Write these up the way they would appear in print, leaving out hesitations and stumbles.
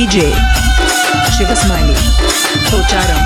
DJ Shiva Smiley Pocharam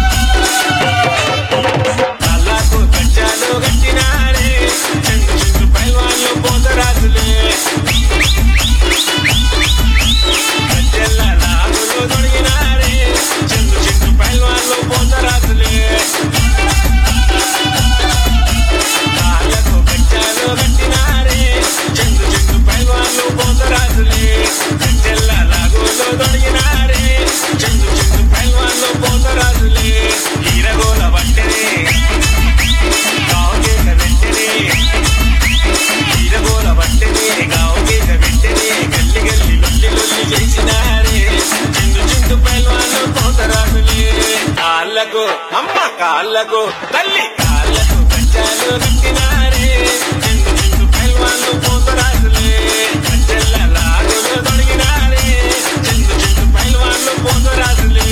అమ్మ కాళ్ళకు తల్లి కాళ్ళకు కచ్చాలు కట్టినారే చెందు చెందు పైల్వాన్లు పోతరాజులే కచ్చెల్ల లాగులు తొడిగినారే చెందు చెందు పైల్వాన్లు పోతరాజులే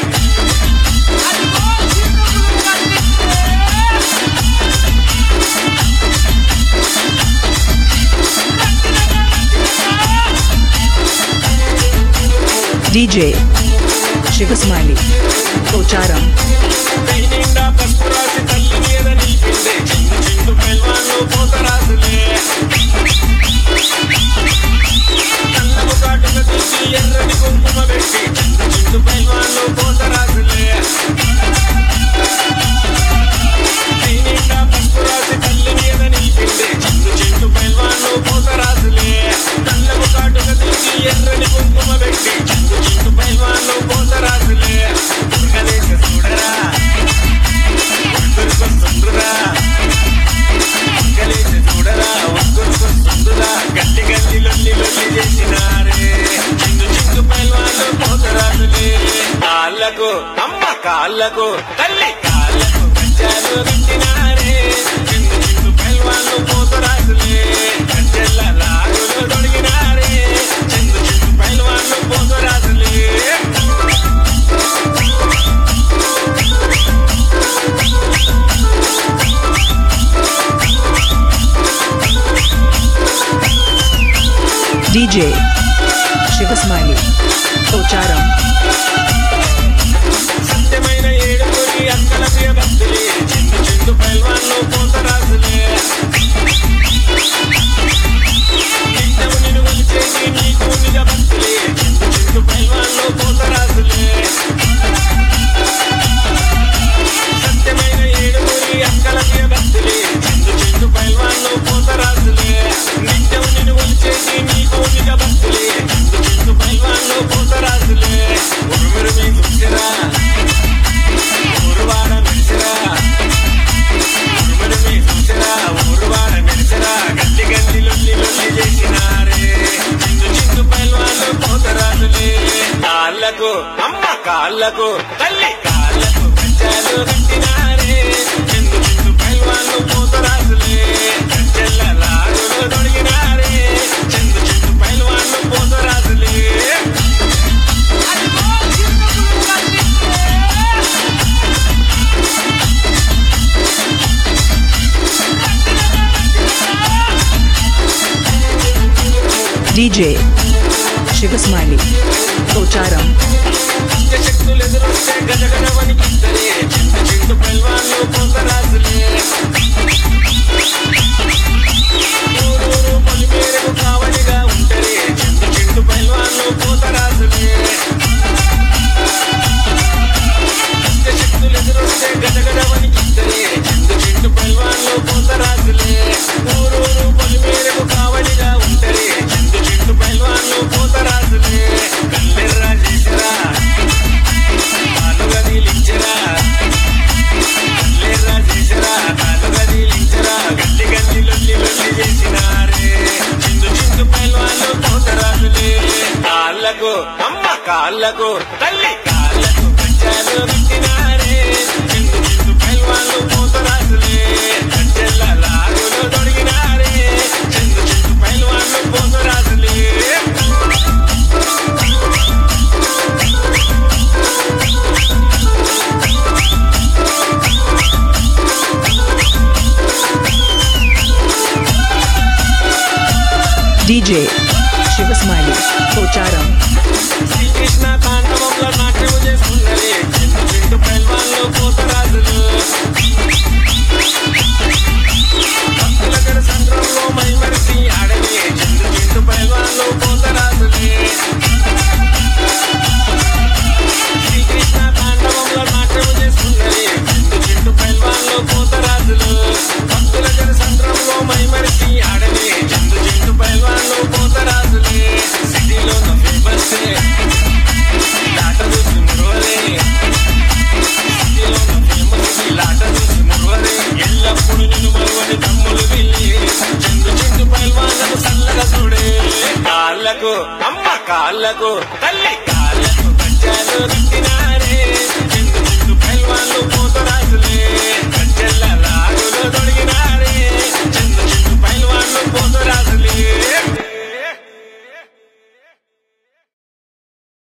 DJ Shiva Smiley Pocharam నిండా పసుపు రాసి తల్లి మీద నిలిపిందే చెందు చెందు పైల్వాన్లు పోతరాజులే కళ్ళకు కాటుక తీసి ఎర్రని కుంకుమ పెట్టి చెందు చెందు పైల్వాన్లు పోతరాజులే నిండా పసుపు రాసి తల్లి మీద నిలిపిందే చెందు చెందు పైల్వాన్లు పోతరాజులే కళ్ళకు కాటుక తీసి ఎర్రని కుంకుమ పెట్టి చెందు చెందు పైల్వాన్లు పోతరాజులే దుర్గలేక చూడరా చూడరా వస్తుందురా గల్లి గల్లి లొల్లి లొల్లి చేసినారే చిందు చిందు పైల్వాన్లు పోతరాజులే కాళ్ళకు అమ్మ కాళ్ళకు తల్లి కాళ్ళకు కచ్చాలు కట్టినారే చిందు చిందు పైల్వాన్లు పోతరాజులే కచ్చెల్ల లాగులు తొడిగినారే చిందు చిందు పైల్వాన్లు పోతరాజులే DJ Shiva Smiley Pocharam సత్యమైన ఏడుగురి అక్కల ప్రియ భక్తులే చిందు చిందు పైల్వాన్లు పోతరాజులే నిత్యము నిన్ను కొలిచేసి నీకు నిజ భక్తులే చిందు చిందు పైల్వాన్లు పోతరాజులే సత్యమైన ఏడుగురి అక్కల ప్రియ భక్తులే చిందు చిందు పైల్వాన్లు పోతరాజులే నిత్యము నిన్ను కొలిచేసి నీకు నిజ భక్తులే చిందు చిందు పైల్వాన్లు పోతరాజులే ఉరుమురు మీ చూసిరా ఊరువాడ మెరిసిరా ఉరుమురు మీ చూసిరా ఊరువాడ మెరిసిరా గల్లి గల్లి లొల్లి లొల్లి చేసినారే చిందు చిందు పైల్వాన్లు పోతరాజులే కాళ్ళకు అమ్మ కాళ్ళకు తల్లి కాళ్ళకు కచ్చాలు కట్టినారే చిందు చిందు పైల్వాన్లు పోతరాజులే కచ్చెల్ల లాగులు తొడిగినారే చిందు చిందు పైల్వాన్లు పోతరాజులే DJ Shiva Smiley Pocharam శక్తులు ఎదురొస్తే గజగజ వణికిద్దరే చిందు చిందు పైల్వాన్లు పోతరాజులే ఊరూరు పొలిమేరకు కావలిగా ఉంటరే చిందు చిందు పైల్వాన్లు పోతరాజులే శక్తులు ఎదురొస్తే గజగజ వణికిద్దరే చిందు చిందు పైల్వాన్లు పోతరాజులే ఊరూరు పొలిమేరకు కావలిగా ఉంటరే చిందు చిందు పైల్వాన్లు పోతరాజులే కల్లెర్రా చేసిరా కాలుగదిలించరా కల్లెర్రా చేసిరా కాలుగదిలించరా గల్లి గల్లి లొల్లి లొల్లి చేసినారే చిందు చిందు పైల్వాన్లు పోతరాజులే కాళ్ళకు అమ్మ కాళ్ళకు తల్లి కాళ్ళకు కచ్చాలు కట్టినారే చిందు చిందు పైల్వాన్లు పోతరాజులే కచ్చెల్ల లాగులు తొడిగినారే చిందు చిందు పైల్వాన్లు పోతరాజులే DJ Shiva Smiley Pocharam